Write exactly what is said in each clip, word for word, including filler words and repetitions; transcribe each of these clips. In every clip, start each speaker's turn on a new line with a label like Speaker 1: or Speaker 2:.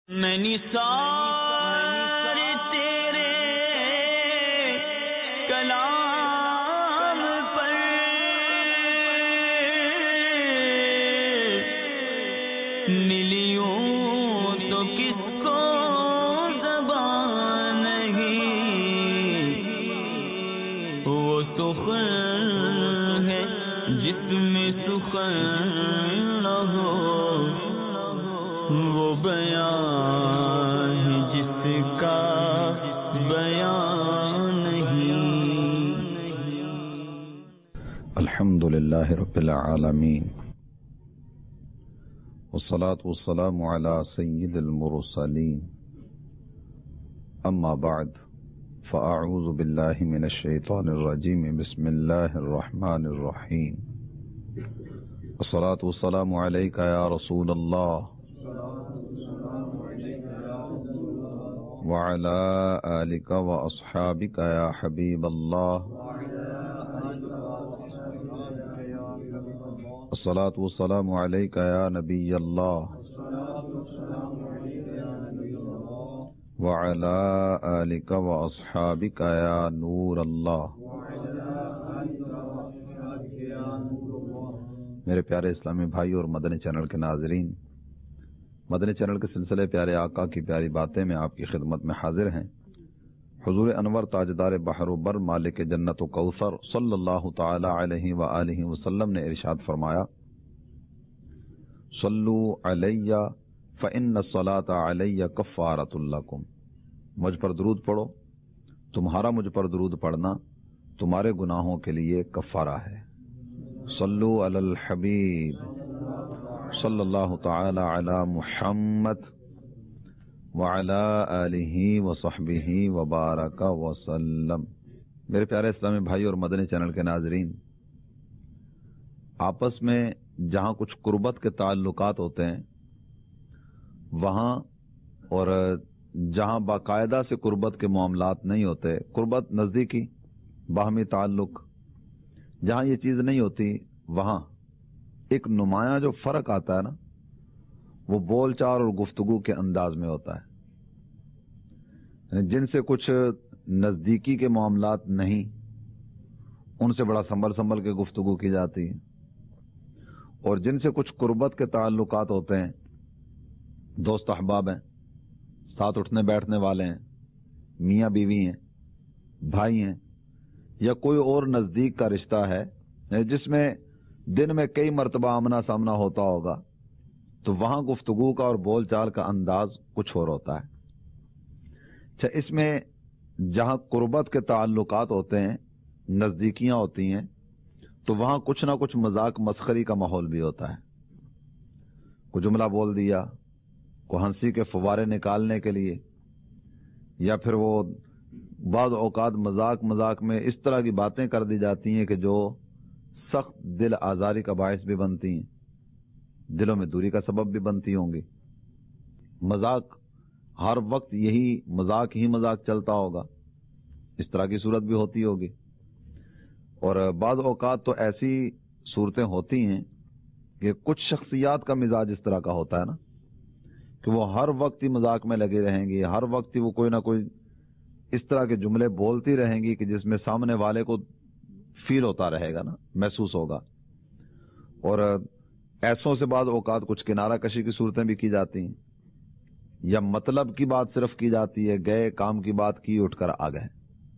Speaker 1: میں نثار تیرے کلام پر ملیوں تو کس کو زبان نہیں، وہ سخن ہے جس میں سخن نہ ہو، وہ بیان ہے جس کا بیان نہیں۔
Speaker 2: الحمد للہ رب العالمین، والصلاة والسلام على سید المرسلین، اما بعد فاعوذ باللہ من الشیطان الرجیم، بسم اللہ الرحمن الرحیم۔ والصلاة والسلام علیک یا رسول اللہ وعلى آلك وأصحابك يا حبيب الله، الصلاة والسلام عليك يا نبي الله وعلى آلك وأصحابك يا نور الله۔ میرے پیارے اسلامی بھائی اور مدنی چینل کے ناظرین، مدنی چینل کے سلسلے پیارے آقا کی پیاری باتیں میں آپ کی خدمت میں حاضر ہیں۔ حضور انور تاجدار بحر و بر مالک جنت و کوثر صلی اللہ تعالی علیہ وآلہ وسلم نے ارشاد فرمایا، صلو علی فإن الصلاۃ علی کفارۃ لکم، مجھ پر درود پڑھو، تمہارا مجھ پر درود پڑھنا تمہارے گناہوں کے لیے کفارہ ہے۔ صلو علی الحبیب صلی اللہ تعالی علی محمد وعلی آلہ وصحبہ وبارک وسلم۔ میرے پیارے اسلامی بھائی اور مدنی چینل کے ناظرین، آپس میں جہاں کچھ قربت کے تعلقات ہوتے ہیں وہاں، اور جہاں باقاعدہ سے قربت کے معاملات نہیں ہوتے، قربت نزدیکی باہمی تعلق، جہاں یہ چیز نہیں ہوتی وہاں ایک نمایاں جو فرق آتا ہے نا، وہ بول چال اور گفتگو کے انداز میں ہوتا ہے۔ جن سے کچھ نزدیکی کے معاملات نہیں، ان سے بڑا سنبھل سنبھل کے گفتگو کی جاتی ہے، اور جن سے کچھ قربت کے تعلقات ہوتے ہیں، دوست احباب ہیں، ساتھ اٹھنے بیٹھنے والے ہیں، میاں بیوی ہیں، بھائی ہیں، یا کوئی اور نزدیک کا رشتہ ہے جس میں دن میں کئی مرتبہ آمنا سامنا ہوتا ہوگا، تو وہاں گفتگو کا اور بول چال کا انداز کچھ اور ہوتا ہے۔ اچھا، اس میں جہاں قربت کے تعلقات ہوتے ہیں، نزدیکیاں ہوتی ہیں، تو وہاں کچھ نہ کچھ مذاق مسخری کا ماحول بھی ہوتا ہے۔ کوئی جملہ بول دیا، کوئی ہنسی کے فوارے نکالنے کے لیے، یا پھر وہ بعض اوقات مذاق مذاق میں اس طرح کی باتیں کر دی جاتی ہیں کہ جو سخت دل آزاری کا باعث بھی بنتی ہیں، دلوں میں دوری کا سبب بھی بنتی ہوں گی۔ مذاق ہر وقت یہی مذاق ہی مذاق چلتا ہوگا، اس طرح کی صورت بھی ہوتی ہوگی، اور بعض اوقات تو ایسی صورتیں ہوتی ہیں کہ کچھ شخصیات کا مزاج اس طرح کا ہوتا ہے نا کہ وہ ہر وقت ہی مذاق میں لگی رہیں گی، ہر وقت ہی وہ کوئی نہ کوئی اس طرح کے جملے بولتی رہیں گی کہ جس میں سامنے والے کو فیل ہوتا رہے گا نا، محسوس ہوگا۔ اور ایسوں سے بعض اوقات کچھ کنارہ کشی کی صورتیں بھی کی جاتی ہیں، یا مطلب کی بات صرف کی جاتی ہے، گئے کام کی بات کی، اٹھ کر آ گئے۔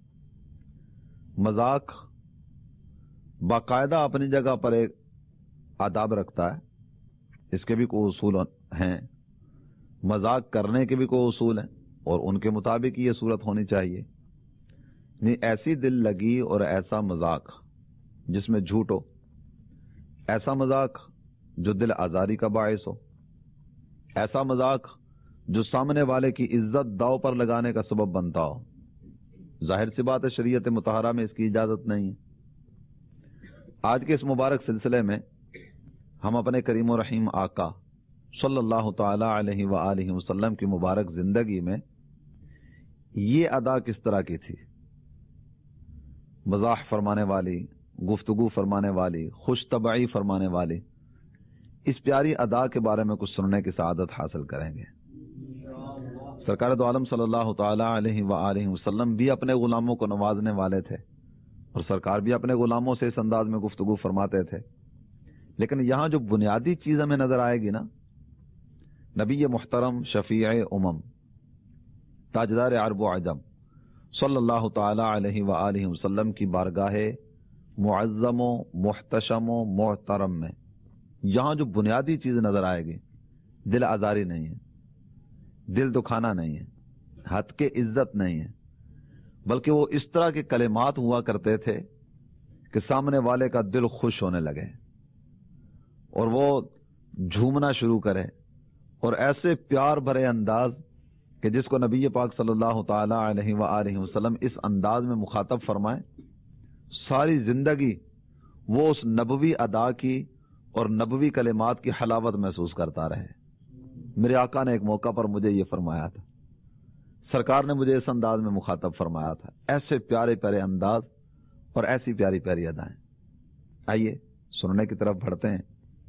Speaker 2: مذاق باقاعدہ اپنی جگہ پر ایک آداب رکھتا ہے، اس کے بھی کوئی اصول ہیں، مذاق کرنے کے بھی کوئی اصول ہیں، اور ان کے مطابق یہ صورت ہونی چاہیے۔ نہیں ایسی دل لگی اور ایسا مذاق جس میں جھوٹ ہو، ایسا مذاق جو دل آزاری کا باعث ہو، ایسا مذاق جو سامنے والے کی عزت داؤ پر لگانے کا سبب بنتا ہو، ظاہر سی بات ہے شریعت مطہرہ میں اس کی اجازت نہیں ہے۔ آج کے اس مبارک سلسلے میں ہم اپنے کریم و رحیم آقا صلی اللہ تعالی علیہ وآلہ وسلم کی مبارک زندگی میں یہ ادا کس طرح کی تھی، مزاح فرمانے والی، گفتگو فرمانے والی، خوش طبعی فرمانے والی، اس پیاری ادا کے بارے میں کچھ سننے کی سعادت حاصل کریں گے۔ سرکار دو عالم صلی اللہ تعالی علیہ وآلہ وسلم بھی اپنے غلاموں کو نوازنے والے تھے اور سرکار بھی اپنے غلاموں سے اس انداز میں گفتگو فرماتے تھے. لیکن یہاں جو بنیادی چیز ہمیں نظر آئے گی نا، نبی محترم شفیع امم تاجدار عرب و عجم صلی اللہ تعالی علیہ وآلہ وسلم کی بارگاہ معظم و محتشم و محترم میں یہاں جو بنیادی چیز نظر آئے گی، دل آزاری نہیں ہے، دل دکھانا نہیں ہے، حد کے عزت نہیں ہے، بلکہ وہ اس طرح کے کلمات ہوا کرتے تھے کہ سامنے والے کا دل خوش ہونے لگے اور وہ جھومنا شروع کرے، اور ایسے پیار بھرے انداز کہ جس کو نبی پاک صلی اللہ تعالی علیہ وآلہ وسلم اس انداز میں مخاطب فرمائے، ساری زندگی وہ اس نبوی ادا کی اور نبوی کلمات کی حلاوت محسوس کرتا رہے. میرے آقا نے ایک موقع پر مجھے یہ فرمایا تھا، سرکار نے مجھے اس انداز میں مخاطب فرمایا تھا، ایسے پیارے پیارے انداز اور ایسی پیاری پیاری ادائیں. آئیے سننے کی طرف بڑھتے ہیں.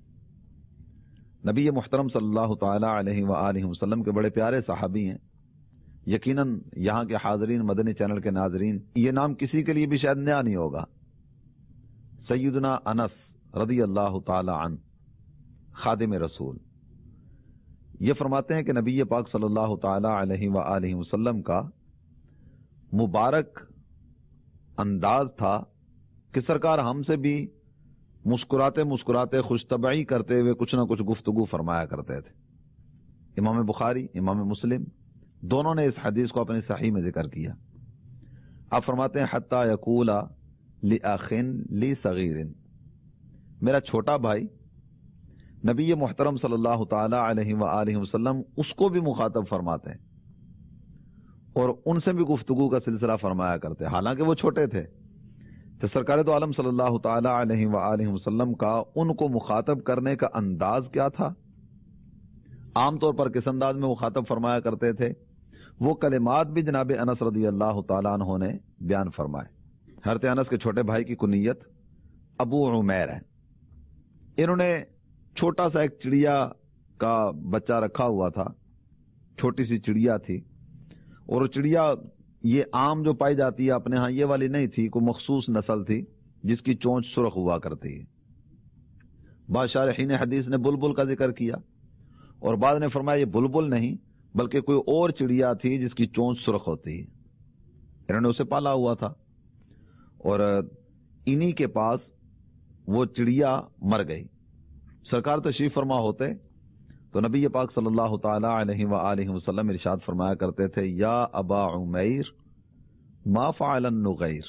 Speaker 2: نبی محترم صلی اللہ تعالی علیہ وآلہ وسلم کے بڑے پیارے صحابی ہیں. یقیناً یہاں کے حاضرین، مدنی چینل کے ناظرین، یہ نام کسی کے لیے بھی شاید نیا نہیں ہوگا. سیدنا انس رضی اللہ تعالی عنہ، خادم رسول، یہ فرماتے ہیں کہ نبی پاک صلی اللہ تعالی علیہ وآلہ وسلم کا مبارک انداز تھا کہ سرکار ہم سے بھی مسکراتے مسکراتے خوش طبعی کرتے ہوئے کچھ نہ کچھ گفتگو فرمایا کرتے تھے. امام بخاری، امام مسلم دونوں نے اس حدیث کو اپنی صحیح میں ذکر کیا. آپ فرماتے ہیں حتی یقول لأخ لی صغیر، میرا چھوٹا بھائی، نبی محترم صلی اللہ تعالی علیہ وآلہ وسلم اس کو بھی مخاطب فرماتے ہیں اور ان سے بھی گفتگو کا سلسلہ فرمایا کرتے، حالانکہ وہ چھوٹے تھے. تو سرکار دو عالم صلی اللہ تعالی علیہ وآلہ وسلم کا ان کو مخاطب کرنے کا انداز کیا تھا، عام طور پر کس انداز میں مخاطب فرمایا کرتے تھے، وہ کلمات بھی جناب انس رضی اللہ تعالیٰ عنہ نے بیان فرمائے. حضرت انس کے چھوٹے بھائی کی کنیت ابو عمیر ہے. انہوں نے چھوٹا سا ایک چڑیا کا بچہ رکھا ہوا تھا، چھوٹی سی چڑیا تھی، اور وہ چڑیا یہ عام جو پائی جاتی ہے اپنے ہاں یہ والی نہیں تھی، کوئی مخصوص نسل تھی جس کی چونچ سرخ ہوا کرتی ہے. بعض شارحین حدیث نے بلبل کا ذکر کیا اور بعض نے فرمایا یہ بلبل نہیں بلکہ کوئی اور چڑیا تھی جس کی چونچ سرخ ہوتی ہے. انہوں نے اسے پالا ہوا تھا اور انہی کے پاس وہ چڑیا مر گئی. سرکار تشریف فرما ہوتے تو نبی پاک صلی اللہ تعالی علیہ وآلہ وسلم ارشاد فرمایا کرتے تھے، یا ابا عمیر ما فعل النغیر.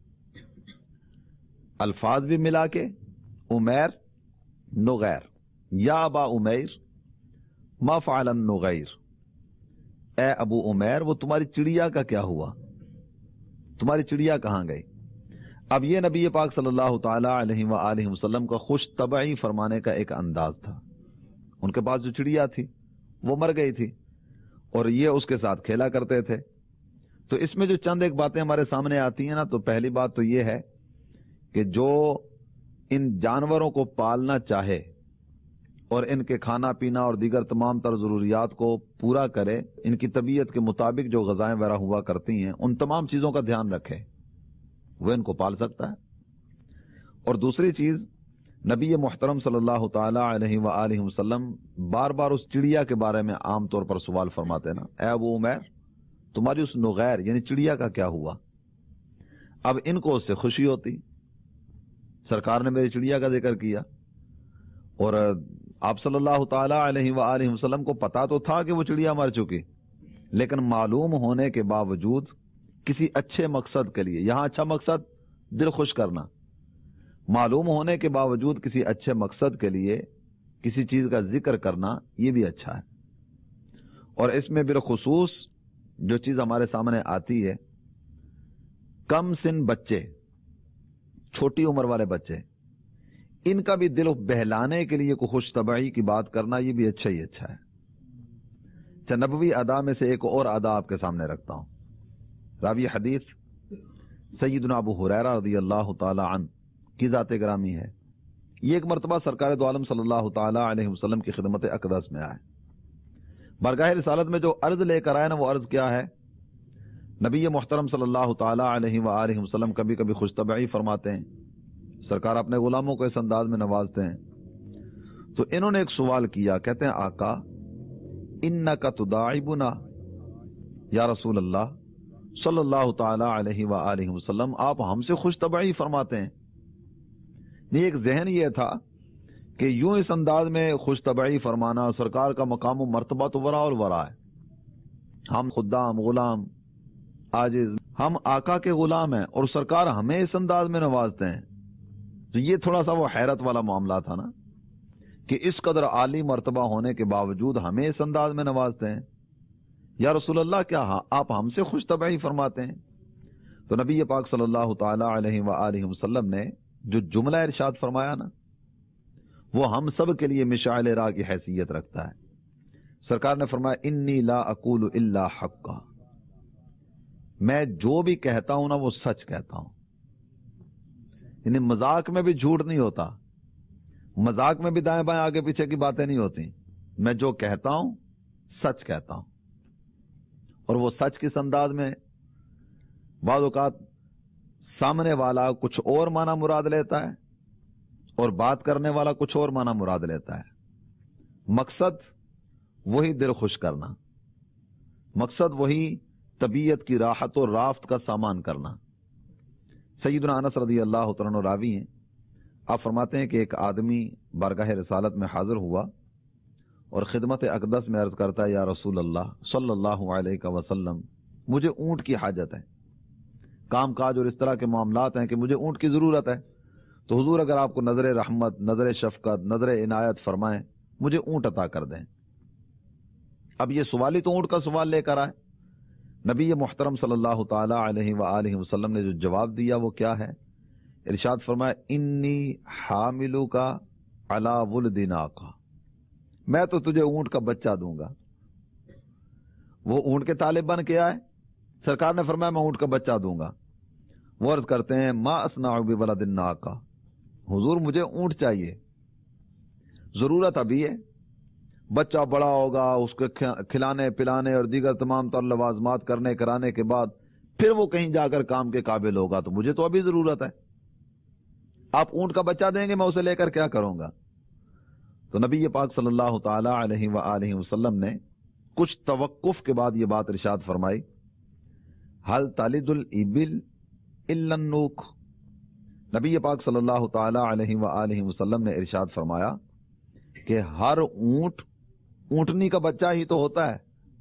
Speaker 2: الفاظ بھی ملا کے عمیر نغیر، یا ابا عمیر ما فعل النغیر، اے ابو عمیر وہ تمہاری چڑیا کا کیا ہوا، تمہاری چڑیا کہاں گئی. اب یہ نبی پاک صلی اللہ تعالی علیہ وآلہ وسلم کا خوش طبعی فرمانے کا ایک انداز تھا. ان کے پاس جو چڑیا تھی وہ مر گئی تھی اور یہ اس کے ساتھ کھیلا کرتے تھے. تو اس میں جو چند ایک باتیں ہمارے سامنے آتی ہیں نا، تو پہلی بات تو یہ ہے کہ جو ان جانوروں کو پالنا چاہے اور ان کے کھانا پینا اور دیگر تمام تر ضروریات کو پورا کرے، ان کی طبیعت کے مطابق جو غذائیں وغیرہ ہوا کرتی ہیں ان تمام چیزوں کا دھیان رکھے، وہ ان کو پال سکتا ہے. اور دوسری چیز، نبی محترم صلی اللہ تعالی علیہ وآلہ وسلم بار بار اس چڑیا کے بارے میں عام طور پر سوال فرماتے نا، اے ابو عمیر تمہاری اس نغیر یعنی چڑیا کا کیا ہوا. اب ان کو اس سے خوشی ہوتی، سرکار نے میری چڑیا کا ذکر کیا اور آپ صلی اللہ تعالی علیہ وآلہ وسلم کو پتا تو تھا کہ وہ چڑیا مر چکی، لیکن معلوم ہونے کے باوجود کسی اچھے مقصد کے لیے، یہاں اچھا مقصد دل خوش کرنا، معلوم ہونے کے باوجود کسی اچھے مقصد کے لیے کسی چیز کا ذکر کرنا یہ بھی اچھا ہے. اور اس میں بالخصوص جو چیز ہمارے سامنے آتی ہے، کم سن بچے، چھوٹی عمر والے بچے، ان کا بھی دل بہلانے کے لیے کوئی خوش طبعی کی بات کرنا یہ بھی اچھا ہی اچھا ہے. نبوی ادا میں سے ایک اور ادا آپ کے سامنے رکھتا ہوں. راوی حدیث سیدنا ابو ہریرہ رضی اللہ تعالی عنہ کی ذات گرامی ہے. یہ ایک مرتبہ سرکار دو عالم صلی اللہ تعالی علیہ وسلم کی خدمت اقدس میں آئے. بارگاہ رسالت میں جو عرض لے کر آئے نا، وہ عرض کیا ہے؟ نبی محترم صلی اللہ تعالی علیہ وآلہ وسلم کبھی کبھی خوش طبعی فرماتے ہیں، سرکار اپنے غلاموں کو اس انداز میں نوازتے ہیں. تو انہوں نے ایک سوال کیا، کہتے ہیں آقا انک تداعبنا، یا رسول اللہ صلی اللہ تعالی علیہ وآلہ وسلم آپ ہم سے خوش طبعی فرماتے ہیں. یہ ایک ذہن یہ تھا کہ یوں اس انداز میں خوش طبعی فرمانا، سرکار کا مقام و مرتبہ تو ورا اور ورا ہے. ہم خدام غلام عاجز، ہم آقا کے غلام ہیں اور سرکار ہمیں اس انداز میں نوازتے ہیں. تو یہ تھوڑا سا وہ حیرت والا معاملہ تھا نا، کہ اس قدر عالی مرتبہ ہونے کے باوجود ہمیں اس انداز میں نوازتے ہیں. یا رسول اللہ کیا آپ ہم سے خوش طبعی فرماتے ہیں؟ تو نبی پاک صلی اللہ تعالی علیہ وآلہ وسلم نے جو جملہ ارشاد فرمایا نا، وہ ہم سب کے لیے مشعل راہ کی حیثیت رکھتا ہے. سرکار نے فرمایا انی لا اقول الا حقا، میں جو بھی کہتا ہوں نا وہ سچ کہتا ہوں. یعنی مذاق میں بھی جھوٹ نہیں ہوتا، مذاق میں بھی دائیں بائیں آگے پیچھے کی باتیں نہیں ہوتی. میں جو کہتا ہوں سچ کہتا ہوں. اور وہ سچ کس انداز میں؟ بعض اوقات سامنے والا کچھ اور معنی مراد لیتا ہے اور بات کرنے والا کچھ اور معنی مراد لیتا ہے. مقصد وہی دل خوش کرنا، مقصد وہی طبیعت کی راحت اور رافت کا سامان کرنا. سیدنا انس رضی اللہ تعالیٰ عنہ راوی ہیں، آپ فرماتے ہیں کہ ایک آدمی بارگاہ رسالت میں حاضر ہوا اور خدمت اقدس میں عرض کرتا ہے، یا رسول اللہ صلی اللہ علیہ وسلم مجھے اونٹ کی حاجت ہے، کام کاج اور اس طرح کے معاملات ہیں کہ مجھے اونٹ کی ضرورت ہے. تو حضور اگر آپ کو نظر رحمت، نظر شفقت، نظر عنایت فرمائیں، مجھے اونٹ عطا کر دیں. اب یہ سوالی تو اونٹ کا سوال لے کر آئے. نبی محترم صلی اللہ تعالی علیہ وآلہ وسلم نے جو جواب دیا وہ کیا ہے؟ ارشاد فرمایا انی حاملو کا علی ولد ناقہ، میں تو تجھے اونٹ کا بچہ دوں گا. وہ اونٹ کے طالب بن کے آئے، سرکار نے فرمایا میں اونٹ کا بچہ دوں گا. وہ عرض کرتے ہیں ما اصنع بولد الناقہ، حضور مجھے اونٹ چاہیے، ضرورت ابھی ہے، بچہ بڑا ہوگا، اس کو کھلانے پلانے اور دیگر تمام تر لوازمات کرنے کرانے کے بعد پھر وہ کہیں جا کر کام کے قابل ہوگا، تو مجھے تو ابھی ضرورت ہے. آپ اونٹ کا بچہ دیں گے، میں اسے لے کر کیا کروں گا؟ تو نبی پاک صلی اللہ تعالی علیہ وآلہ وسلم نے کچھ توقف کے بعد یہ بات ارشاد فرمائی، حل تلد الابل الا النوک. نبی پاک صلی اللہ تعالی علیہ وآلہ وسلم نے ارشاد فرمایا کہ ہر اونٹ اونٹنی کا بچہ ہی تو ہوتا ہے.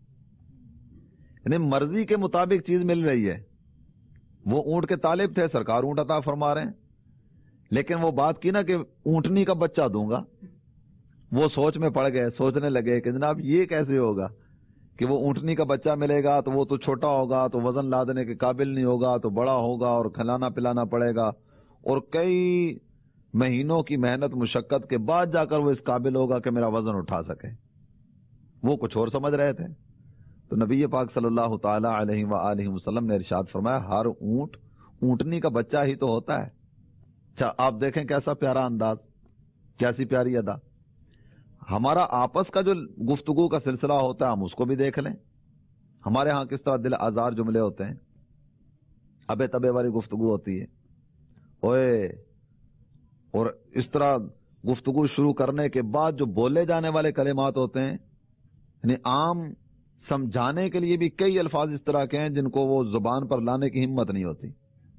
Speaker 2: یعنی مرضی کے مطابق چیز مل رہی ہے. وہ اونٹ کے طالب تھے، سرکار اونٹ عطا فرما رہے ہیں، لیکن وہ بات کی نا کہ اونٹنی کا بچہ دوں گا. وہ سوچ میں پڑ گئے، سوچنے لگے کہ جناب یہ کیسے ہوگا کہ وہ اونٹنی کا بچہ ملے گا تو وہ تو چھوٹا ہوگا، تو وزن لادنے کے قابل نہیں ہوگا، تو بڑا ہوگا اور کھلانا پلانا پڑے گا، اور کئی مہینوں کی محنت مشقت کے بعد جا کر وہ اس قابل ہوگا کہ میرا وزن اٹھا سکے. وہ کچھ اور سمجھ رہے تھے. تو نبی پاک صلی اللہ تعالی علیہ وآلہ وسلم نے ارشاد فرمایا ہر اونٹ اونٹنی کا بچہ ہی تو ہوتا ہے. اچھا آپ دیکھیں کیسا پیارا انداز، کیسی پیاری ادا. ہمارا آپس کا جو گفتگو کا سلسلہ ہوتا ہے ہم اس کو بھی دیکھ لیں. ہمارے ہاں کس طرح دل آزار جملے ہوتے ہیں، ابے تبے والی گفتگو ہوتی ہے، اوئے، اور اس طرح گفتگو شروع کرنے کے بعد جو بولے جانے والے کلمات ہوتے ہیں، یعنی عام سمجھانے کے لیے بھی کئی الفاظ اس طرح کے ہیں جن کو وہ زبان پر لانے کی ہمت نہیں ہوتی.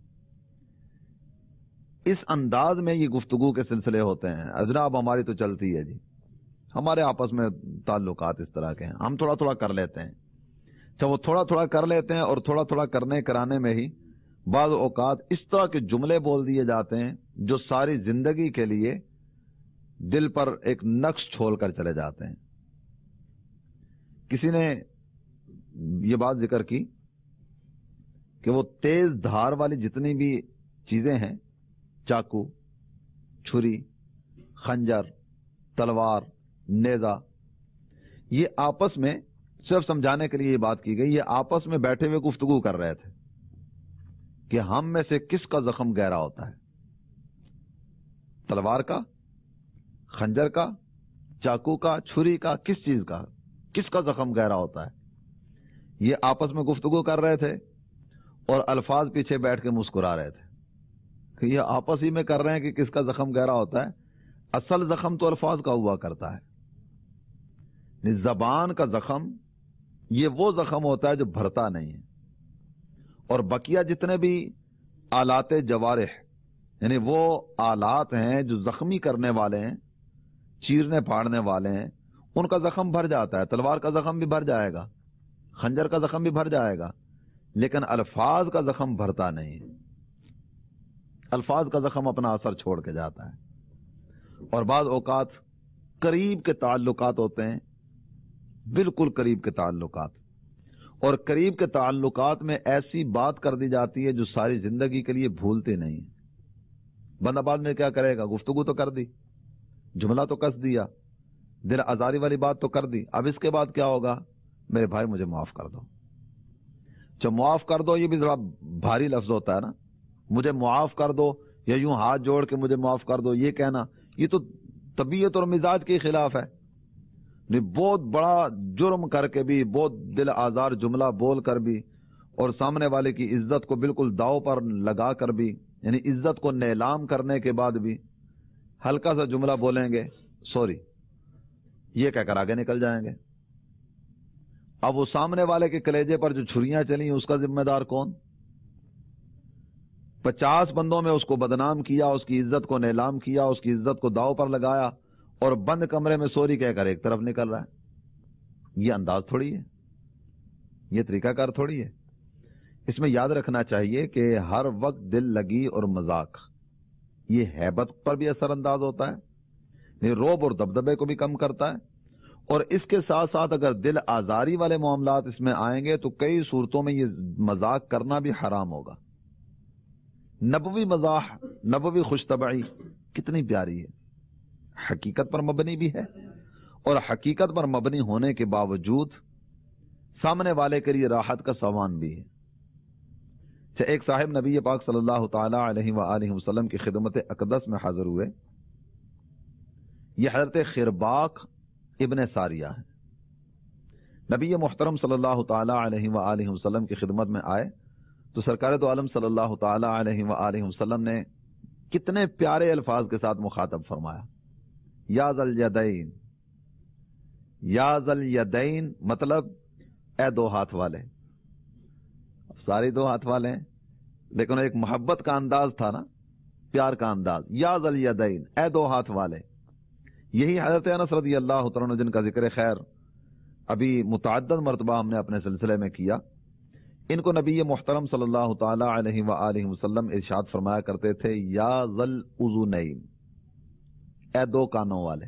Speaker 2: اس انداز میں یہ گفتگو کے سلسلے ہوتے ہیں. جناب ہماری تو چلتی ہے جی، ہمارے آپس میں تعلقات اس طرح کے ہیں، ہم تھوڑا تھوڑا کر لیتے ہیں. اچھا وہ تھوڑا تھوڑا کر لیتے ہیں اور تھوڑا تھوڑا کرنے کرانے میں ہی بعض اوقات اس طرح کے جملے بول دیے جاتے ہیں جو ساری زندگی کے لیے دل پر ایک نقش چھوڑ کر چلے جاتے ہیں. کسی نے یہ بات ذکر کی کہ وہ تیز دھار والی جتنی بھی چیزیں ہیں، چاقو، چھری، خنجر، تلوار، نیزہ، یہ آپس میں صرف سمجھانے کے لیے یہ بات کی گئی، یہ آپس میں بیٹھے ہوئے گفتگو کر رہے تھے کہ ہم میں سے کس کا زخم گہرا ہوتا ہے، تلوار کا، خنجر کا، چاقو کا، چھری کا، کس چیز کا. کس کا زخم گہرا ہوتا ہے؟ یہ آپس میں گفتگو کر رہے تھے اور الفاظ پیچھے بیٹھ کے مسکرا رہے تھے کہ یہ آپس ہی میں کر رہے ہیں کہ کس کا زخم گہرا ہوتا ہے. اصل زخم تو الفاظ کا ہوا کرتا ہے. زبان کا زخم یہ وہ زخم ہوتا ہے جو بھرتا نہیں ہے، اور بقیہ جتنے بھی آلات جوارح یعنی وہ آلات ہیں جو زخمی کرنے والے ہیں، چیرنے پھاڑنے والے ہیں، ان کا زخم بھر جاتا ہے. تلوار کا زخم بھی بھر جائے گا، خنجر کا زخم بھی بھر جائے گا، لیکن الفاظ کا زخم بھرتا نہیں. الفاظ کا زخم اپنا اثر چھوڑ کے جاتا ہے. اور بعض اوقات قریب کے تعلقات ہوتے ہیں، بالکل قریب کے تعلقات، اور قریب کے تعلقات میں ایسی بات کر دی جاتی ہے جو ساری زندگی کے لیے بھولتے نہیں. بندہ بعد میں کیا کرے گا؟ گفتگو تو کر دی، جملہ تو کس دیا، دل آزاری والی بات تو کر دی، اب اس کے بعد کیا ہوگا؟ میرے بھائی مجھے معاف کر دو. جو معاف کر دو یہ بھی ذرا بھاری لفظ ہوتا ہے نا. مجھے معاف کر دو یا یوں ہاتھ جوڑ کے مجھے معاف کر دو یہ کہنا، یہ تو طبیعت اور مزاج کے خلاف ہے. بہت بڑا جرم کر کے بھی، بہت دل آزار جملہ بول کر بھی، اور سامنے والے کی عزت کو بالکل داؤ پر لگا کر بھی، یعنی عزت کو نیلام کرنے کے بعد بھی ہلکا سا جملہ بولیں گے سوری یہ کہہ کر آگے نکل جائیں گے. اب وہ سامنے والے کے کلیجے پر جو چھریاں چلی اس کا ذمہ دار کون؟ پچاس بندوں میں اس کو بدنام کیا، اس کی عزت کو نیلام کیا، اس کی عزت کو داؤ پر لگایا، اور بند کمرے میں سوری کہہ کر ایک طرف نکل رہا ہے. یہ انداز تھوڑی ہے، یہ طریقہ کار تھوڑی ہے. اس میں یاد رکھنا چاہیے کہ ہر وقت دل لگی اور مذاق یہ ہیبت پر بھی اثر انداز ہوتا ہے، یہ روب اور دبدبے کو بھی کم کرتا ہے. اور اس کے ساتھ ساتھ اگر دل آزاری والے معاملات اس میں آئیں گے تو کئی صورتوں میں یہ مذاق کرنا بھی حرام ہوگا. نبوی مزاح، نبوی خوش طبعی کتنی پیاری ہے، حقیقت پر مبنی بھی ہے، اور حقیقت پر مبنی ہونے کے باوجود سامنے والے کے لیے راحت کا سامان بھی ہے. ایک صاحب نبی پاک صلی اللہ تعالی علیہ وآلہ وسلم کی خدمت اقدس میں حاضر ہوئے. یہ حضرت خرباق ابن ساریہ ہیں. نبی محترم صلی اللہ تعالی علیہ وآلہ وسلم کی خدمت میں آئے تو سرکار دو عالم صلی اللہ تعالی علیہ وآلہ وسلم نے کتنے پیارے الفاظ کے ساتھ مخاطب فرمایا. یا ذل الیدین، یا ذل الیدین مطلب اے دو ہاتھ والے. سارے دو ہاتھ والے ہیں لیکن ایک محبت کا انداز تھا نا، پیار کا انداز. یا ذل الیدین، اے دو ہاتھ والے. یہی حضرت انس رضی اللہ تعالیٰ عنہ جن کا ذکر خیر ابھی متعدد مرتبہ ہم نے اپنے سلسلے میں کیا، ان کو نبی محترم صلی اللہ تعالی علیہ وآلہ وسلم ارشاد فرمایا کرتے تھے یا ذل اذنین، اے دو کانوں والے.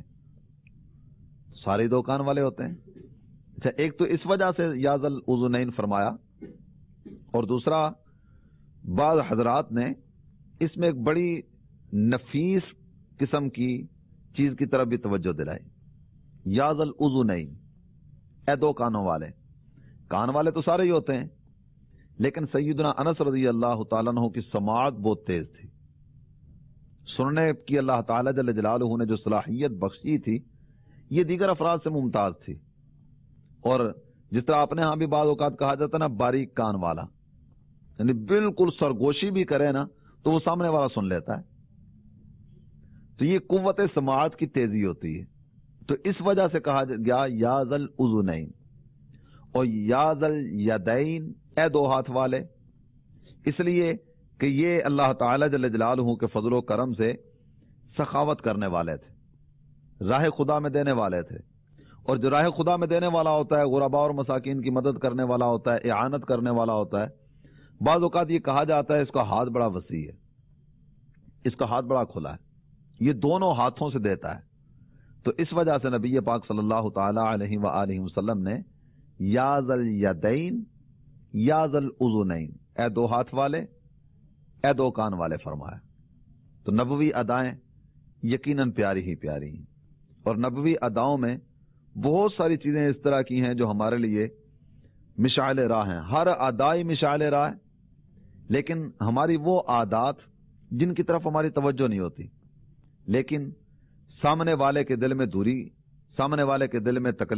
Speaker 2: سارے دو کان والے ہوتے ہیں. اچھا، ایک تو اس وجہ سے یا ذل اذنین فرمایا، اور دوسرا بعض حضرات نے اس میں ایک بڑی نفیس قسم کی چیز کی طرف بھی توجہ دلائی. یا ذل اذنین، اے دو کانوں والے. کان والے تو سارے ہی ہوتے ہیں، لیکن سیدنا انس رضی اللہ تعالیٰ عنہ کی سماعت بہت تیز تھی، سننے کی اللہ تعالیٰ جل جلالہ نے جو صلاحیت بخشی تھی یہ دیگر افراد سے ممتاز تھی. اور جس طرح اپنے ہاں بھی بعض اوقات کہا جاتا ہے نا باریک کان والا، یعنی بالکل سرگوشی بھی کرے نا تو وہ سامنے والا سن لیتا ہے. تو یہ قوت سماعت کی تیزی ہوتی ہے. تو اس وجہ سے کہا گیا یا ذل اذنین، اور یا ذل یدین، اے دو ہاتھ والے، اس لیے کہ یہ اللہ تعالی جل جلالہ کے فضل و کرم سے سخاوت کرنے والے تھے، راہ خدا میں دینے والے تھے. اور جو راہ خدا میں دینے والا ہوتا ہے، غرباء اور مساکین کی مدد کرنے والا ہوتا ہے، اعانت کرنے والا ہوتا ہے. بعض اوقات یہ کہا جاتا ہے اس کا ہاتھ بڑا وسیع ہے، اس کا ہاتھ بڑا کھلا ہے، یہ دونوں ہاتھوں سے دیتا ہے. تو اس وجہ سے نبی پاک صلی اللہ تعالی علیہ وآلہ وسلم نے یا ذل یدین، یا ذل اذنین، اے دو ہاتھ والے، اے دو کان والے فرمایا. تو نبوی ادائیں یقیناً پیاری ہی پیاری ہیں، اور نبوی اداؤں میں بہت ساری چیزیں اس طرح کی ہیں جو ہمارے لیے مشعل راہ ہیں. ہر ادائی مشعل راہ، لیکن ہماری وہ عادات جن کی طرف ہماری توجہ نہیں ہوتی، لیکن سامنے والے کے دل میں دوری، سامنے والے کے دل میں تکلیف،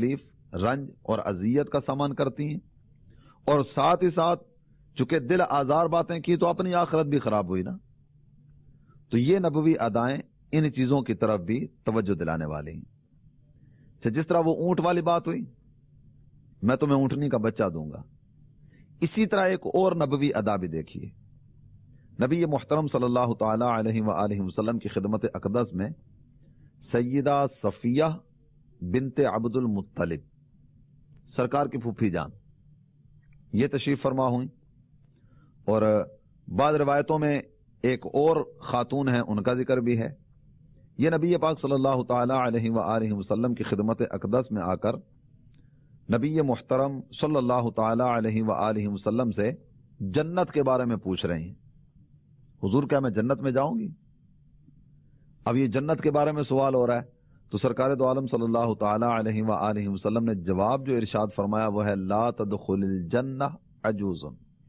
Speaker 2: رنج اور اذیت کا سامان کرتی ہیں، اور ساتھ ہی ساتھ چونکہ دل آزار باتیں کی تو اپنی آخرت بھی خراب ہوئی نا۔ تو یہ نبوی ادائیں ان چیزوں کی طرف بھی توجہ دلانے والی ہیں۔ جس طرح وہ اونٹ والی بات ہوئی، میں تمہیں اونٹنی کا بچہ دوں گا، اسی طرح ایک اور نبوی ادا بھی دیکھیے۔ نبی محترم صلی اللہ تعالی علیہ وآلہ وسلم کی خدمت اقدس میں سیدہ صفیہ بنت عبد المطلب سرکار کی پھوپھی جان یہ تشریف فرما ہوئی، اور بعض روایتوں میں ایک اور خاتون ہیں ان کا ذکر بھی ہے۔ یہ نبی پاک صلی اللہ تعالی علیہ وآلہ وسلم کی خدمت اقدس میں آ کر نبی محترم صلی اللہ تعالی علیہ وآلہ وسلم سے جنت کے بارے میں پوچھ رہے ہیں۔ حضور کیا میں جنت میں جاؤں گی؟ اب یہ جنت کے بارے میں سوال ہو رہا ہے تو سرکار دو عالم صلی اللہ تعالی علیہ وآلہ وسلم نے جواب جو ارشاد فرمایا وہ ہے لا تدخل الجنہ عجوز،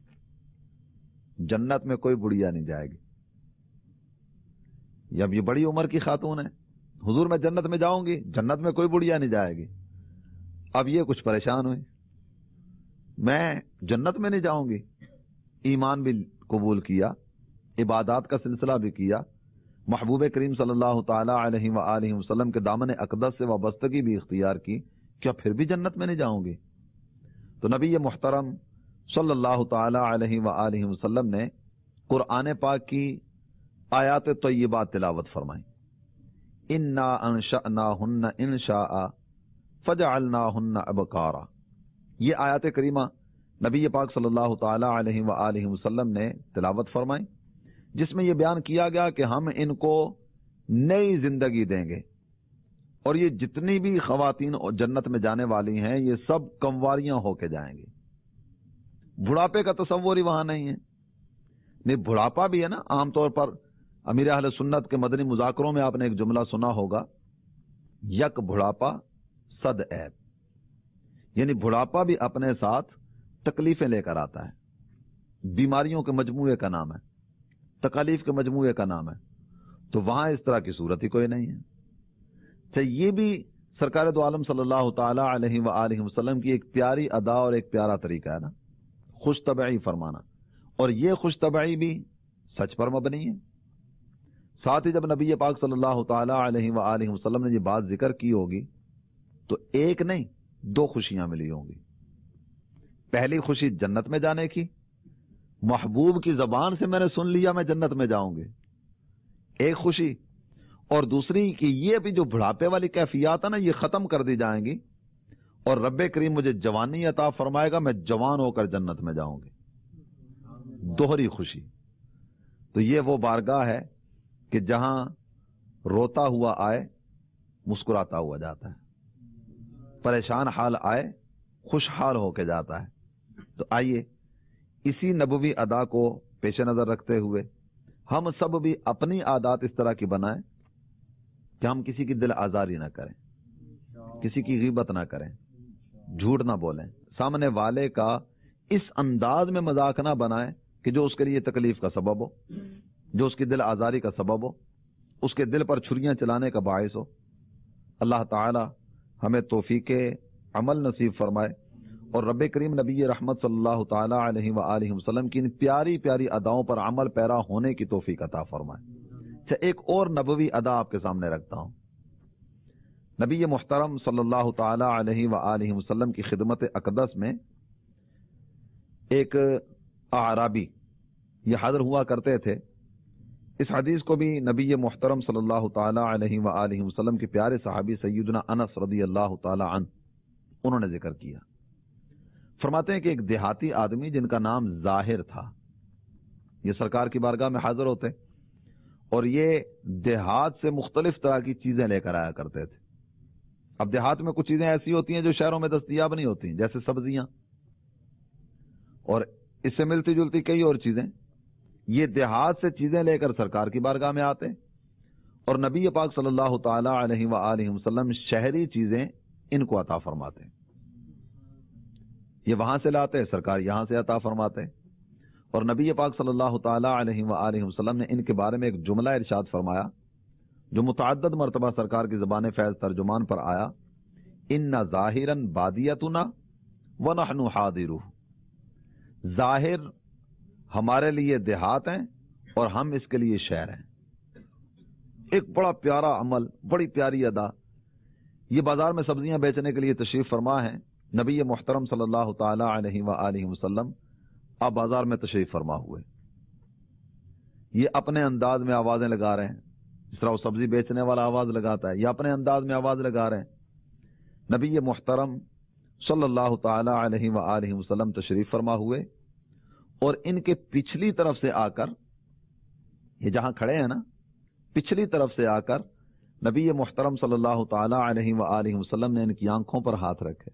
Speaker 2: جنت میں کوئی بڑھیا نہیں جائے گی۔ اب یہ بڑی عمر کی خاتون ہے، حضور میں جنت میں جاؤں گی، جنت میں کوئی بڑھیا نہیں جائے گی۔ اب یہ کچھ پریشان ہوئی، میں جنت میں نہیں جاؤں گی، ایمان بھی قبول کیا، عبادات کا سلسلہ بھی کیا، محبوب کریم صلی اللہ تعالی علیہ وآلہ وسلم کے دامن اقدس سے وابستگی بھی اختیار کی، کیا پھر بھی جنت میں نہیں جاؤں گی؟ تو نبی محترم صلی اللہ تعالی علیہ وآلہ وسلم نے قرآن پاک کی آیات طیبات تلاوت فرمائیں۔ انا انشأناہن انشاء فجعلناہن ابکارا، یہ آیات کریمہ نبی پاک صلی اللہ تعالی علیہ وآلہ وسلم نے تلاوت فرمائیں، جس میں یہ بیان کیا گیا کہ ہم ان کو نئی زندگی دیں گے، اور یہ جتنی بھی خواتین جنت میں جانے والی ہیں یہ سب کنواریاں ہو کے جائیں گی۔ بڑھاپے کا تصور ہی وہاں نہیں ہے، نہیں بڑھاپا بھی ہے نا۔ عام طور پر امیر اہل سنت کے مدنی مذاکروں میں آپ نے ایک جملہ سنا ہوگا، یک بڑھاپا صد عیب، یعنی بڑھاپا بھی اپنے ساتھ تکلیفیں لے کر آتا ہے، بیماریوں کے مجموعے کا نام ہے، تکالیف کے مجموعے کا نام ہے۔ تو وہاں اس طرح کی صورت ہی کوئی نہیں ہے۔ تو یہ بھی سرکار دو عالم صلی اللہ تعالی علیہ وآلہ وسلم کی ایک پیاری ادا اور ایک پیارا طریقہ ہے نا، خوش طبعی فرمانا، اور یہ خوش طبعی بھی سچ پر مبنی ہے۔ ساتھ ہی جب نبی پاک صلی اللہ تعالی علیہ وآلہ وسلم نے یہ بات ذکر کی ہوگی تو ایک نہیں دو خوشیاں ملی ہوں گی۔ پہلی خوشی جنت میں جانے کی، محبوب کی زبان سے میں نے سن لیا میں جنت میں جاؤں گی، ایک خوشی، اور دوسری کہ یہ بھی جو بڑھاپے والی کیفیات ہے نا یہ ختم کر دی جائیں گی، اور رب کریم مجھے جوانی عطا فرمائے گا، میں جوان ہو کر جنت میں جاؤں گی، دوہری خوشی۔ تو یہ وہ بارگاہ ہے کہ جہاں روتا ہوا آئے مسکراتا ہوا جاتا ہے، پریشان حال آئے خوشحال ہو کے جاتا ہے۔ تو آئیے اسی نبوی ادا کو پیش نظر رکھتے ہوئے ہم سب بھی اپنی عادات اس طرح کی بنائیں کہ ہم کسی کی دل آزاری نہ کریں، کسی کی غیبت نہ کریں، جھوٹ نہ بولیں، سامنے والے کا اس انداز میں مذاق نہ بنائیں کہ جو اس کے لیے تکلیف کا سبب ہو، جو اس کی دل آزاری کا سبب ہو، اس کے دل پر چھریاں چلانے کا باعث ہو۔ اللہ تعالی ہمیں توفیق عمل نصیب فرمائے، اور رب کریم نبی رحمت صلی اللہ تعالی علیہ وآلہ وسلم کی ان پیاری پیاری اداؤں پر عمل پیرا ہونے کی توفیق عطا فرمائے۔ اچھا، ایک اور نبوی ادا آپ کے سامنے رکھتا ہوں۔ نبی محترم صلی اللہ تعالی علیہ وآلہ وسلم کی خدمت اقدس میں ایک اعرابی یہ حاضر ہوا کرتے تھے۔ اس حدیث کو بھی نبی محترم صلی اللہ تعالی علیہ وآلہ وسلم کے پیارے صحابی سیدنا انس رضی اللہ تعالی عنہ انہوں نے ذکر کیا۔ فرماتے ہیں کہ ایک دیہاتی آدمی جن کا نام ظاہر تھا، یہ سرکار کی بارگاہ میں حاضر ہوتے اور یہ دیہات سے مختلف طرح کی چیزیں لے کر آیا کرتے تھے۔ اب دیہات میں کچھ چیزیں ایسی ہوتی ہیں جو شہروں میں دستیاب نہیں ہوتی، جیسے سبزیاں، اور اس سے ملتی جلتی کئی اور چیزیں۔ یہ دیہات سے چیزیں لے کر سرکار کی بارگاہ میں آتے، اور نبی پاک صلی اللہ تعالی علیہ وآلہ وسلم شہری چیزیں ان کو عطا فرماتے، یہ وہاں سے لاتے، سرکار یہاں سے عطا فرماتے۔ اور نبی پاک صلی اللہ تعالی علیہ وآلہ وسلم نے ان کے بارے میں ایک جملہ ارشاد فرمایا جو متعدد مرتبہ سرکار کی زبان فیض ترجمان پر آیا، ان ظاہرن بادیتنا ونحن حاضرہ، ظاہر ہمارے لیے دیہات ہیں اور ہم اس کے لیے شہر ہیں۔ ایک بڑا پیارا عمل، بڑی پیاری ادا۔ یہ بازار میں سبزیاں بیچنے کے لیے تشریف فرما ہے نبی محترم صلی اللہ تعالی علیہ وآلہ وسلم، آپ بازار میں تشریف فرما ہوئے، یہ اپنے انداز میں آوازیں لگا رہے ہیں، جس طرح وہ سبزی بیچنے والا آواز لگاتا ہے، یہ اپنے انداز میں آواز لگا رہے ہیں۔ نبی محترم صلی اللہ تعالی علیہ وآلہ وسلم تشریف فرما ہوئے اور ان کے پچھلی طرف سے آ کر، یہ جہاں کھڑے ہیں نا، پچھلی طرف سے آ کر نبی محترم صلی اللہ تعالی علیہ وآلہ وسلم نے ان کی آنکھوں پر ہاتھ رکھے۔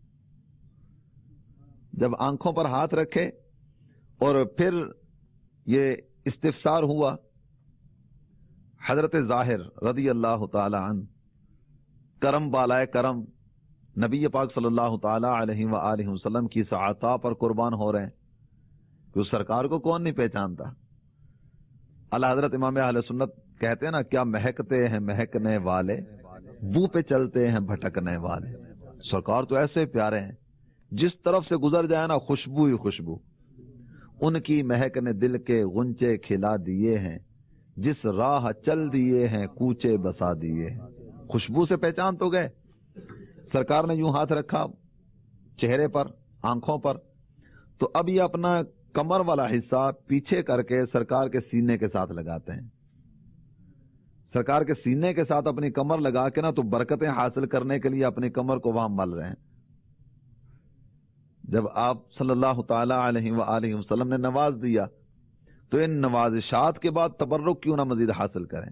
Speaker 2: جب آنکھوں پر ہاتھ رکھے اور پھر یہ استفسار ہوا، حضرت ظاہر رضی اللہ تعالی عنہ، کرم بالائے کرم، نبی پاک صلی اللہ تعالی علیہ وآلہ وسلم کی سعاتا پر قربان ہو رہے ہیں کہ اس سرکار کو کون نہیں پہچانتا۔ اللہ حضرت امام اہل سنت کہتے ہیں نا، کیا مہکتے ہیں مہکنے والے، بو پہ چلتے ہیں بھٹکنے والے۔ سرکار تو ایسے پیارے ہیں، جس طرف سے گزر جائے نا خوشبو ہی خوشبو، ان کی مہک نے دل کے غنچے کھلا دیے ہیں، جس راہ چل دیے ہیں کوچے بسا دیے ہیں۔ خوشبو سے پہچان تو گئے۔ سرکار نے یوں ہاتھ رکھا چہرے پر، آنکھوں پر، تو اب یہ اپنا کمر والا حصہ پیچھے کر کے سرکار کے سینے کے ساتھ لگاتے ہیں۔ سرکار کے سینے کے ساتھ اپنی کمر لگا کے نا تو برکتیں حاصل کرنے کے لیے اپنی کمر کو وہاں مل رہے ہیں۔ جب آپ صلی اللہ تعالی علیہ وآلہ وسلم نے نواز دیا تو ان نوازشات کے بعد تبرک کیوں نہ مزید حاصل کریں۔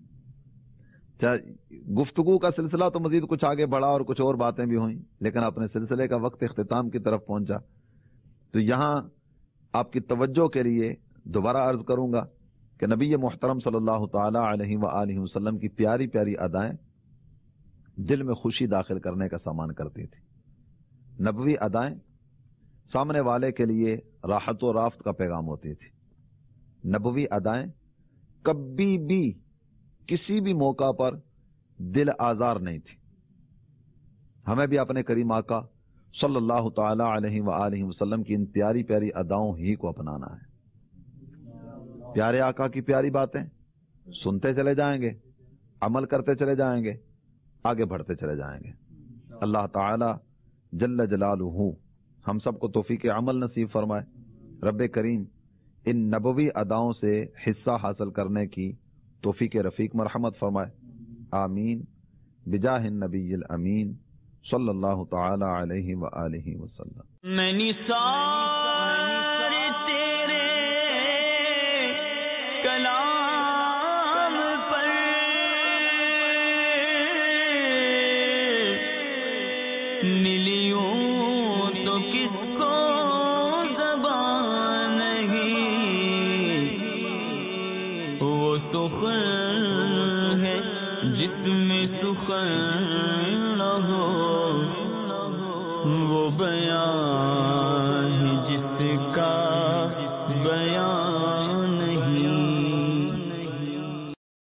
Speaker 2: گفتگو کا سلسلہ تو مزید کچھ آگے بڑھا اور کچھ اور باتیں بھی ہوئیں، لیکن اپنے سلسلے کا وقت اختتام کی طرف پہنچا، تو یہاں آپ کی توجہ کے لیے دوبارہ عرض کروں گا کہ نبی محترم صلی اللہ تعالی علیہ وآلہ وسلم کی پیاری پیاری ادائیں دل میں خوشی داخل کرنے کا سامان کرتی تھی۔ نبوی ادائیں سامنے والے کے لیے راحت و رافت کا پیغام ہوتی تھی۔ نبوی ادائیں کبھی بھی کسی بھی موقع پر دل آزار نہیں تھی۔ ہمیں بھی اپنے کریم آقا صلی اللہ تعالی علیہ وآلہ وسلم کی ان پیاری پیاری اداؤں ہی کو اپنانا ہے۔ پیارے آقا کی پیاری باتیں سنتے چلے جائیں گے، عمل کرتے چلے جائیں گے، آگے بڑھتے چلے جائیں گے۔ اللہ تعالی جل جلالہ ہم سب کو توفیق عمل نصیب فرمائے۔ رب کریم ان نبوی اداؤں سے حصہ حاصل کرنے کی توفیق رفیق مرحمت فرمائے، آمین بجاہ النبی الامین صلی اللہ تعالی علیہ وآلہ وسلم۔
Speaker 1: میں نثار تیرے کلام پر ملیوں تو کس کو زبان نہیں، وہ سخن ہے جس میں سخن نہ ہو، وہ بیان